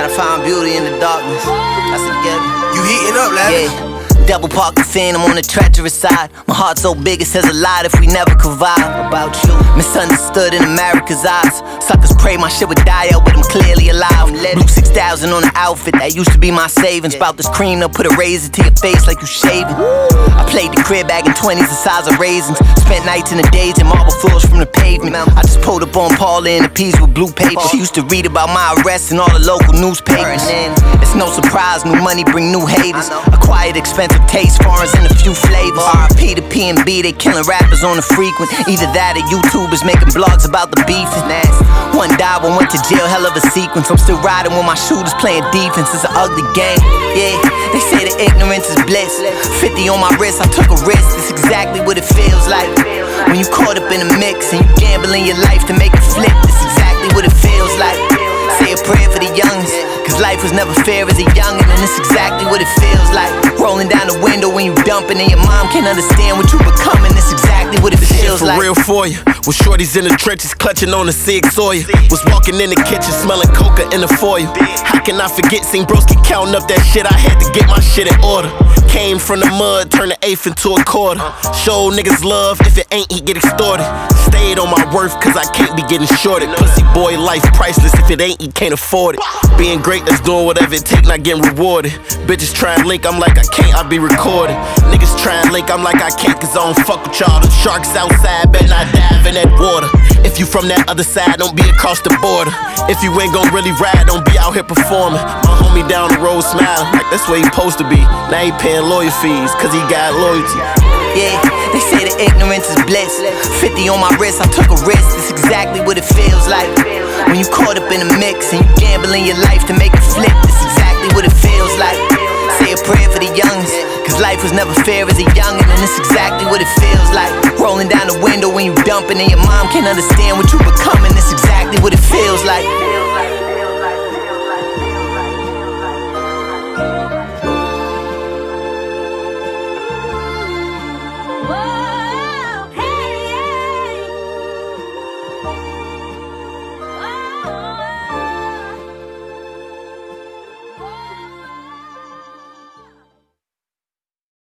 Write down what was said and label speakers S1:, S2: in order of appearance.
S1: Gotta find beauty in the darkness. That's together.
S2: You heating up, lad?
S1: Yeah. Double park the fin, I'm on the treacherous side. My heart so big it says a lot if we never could vibe. About you, misunderstood in America's eyes. Suckers pray my shit would die out, but I'm clearly alive. Blue 6,000 on the outfit, that used to be my savings. Bout this cream, they'll put a razor to your face like you shaving. I played the crib bag in 20s the size of raisins. Spent nights and the days in marble floors from the pavement. I just pulled up on Paula in a piece with blue paper. She used to read about my arrest in all the local newspapers. It's no surprise, new money bring new haters. Acquired expensive taste, foreigns in a few flavors. R.I.P. to P&B, they killing rappers on the frequent. Either that or YouTubers making blogs about the beef. One died, one went to jail, hell of a sequence. I'm still riding with my shooters playing defense. It's an ugly game, yeah. They say that ignorance is bliss. 50 on my wrist, I took a risk. It's exactly what it feels like when you caught up in a mix and you gambling your life to make it flip. It's exactly what it feels like. Say a prayer for the youngest, cause life was never fair as a youngin', and it's exactly what it feels like. Rolling down the window when you dumping and your mom can't understand what you becoming. It's exactly what it feels like.
S2: For real for you, with shorties in the trenches clutching on the Sig Sawyer. Was walking in the kitchen smelling coca in the foyer. How can I forget, seen broski counting up that shit, I had to get my shit in order. Came from the mud, turned the eighth into a quarter. Show niggas love, if it ain't he get extorted. Stayed on my worth cause I can't be getting shorted. Pussy boy life priceless, if it ain't he can't afford it. Being great, that's doing whatever it take, not getting rewarded. Bitches try and link, I'm like I can't, I be recorded. Niggas try and link, I'm like I can't cause I don't fuck with y'all. The sharks outside, better not dive in that water. If you from that other side, don't be across the border. If you ain't gon' really ride, don't be out here performing. My homie down the road smiling, like that's where he supposed to be. Now he paying lawyer fees, cause he got loyalty.
S1: Yeah, they say that ignorance is bliss. 50 on my wrist, I took a risk. It's exactly what it feels like when you caught up in a mix and you gambling your life to make it flip. It's exactly what it feels like. Say a prayer for the youngest, cause life was never fair as a youngin', and it's exactly what it feels like. Rolling down the window when you dumping and your mom can't understand what you becoming. It's exactly what it feels like.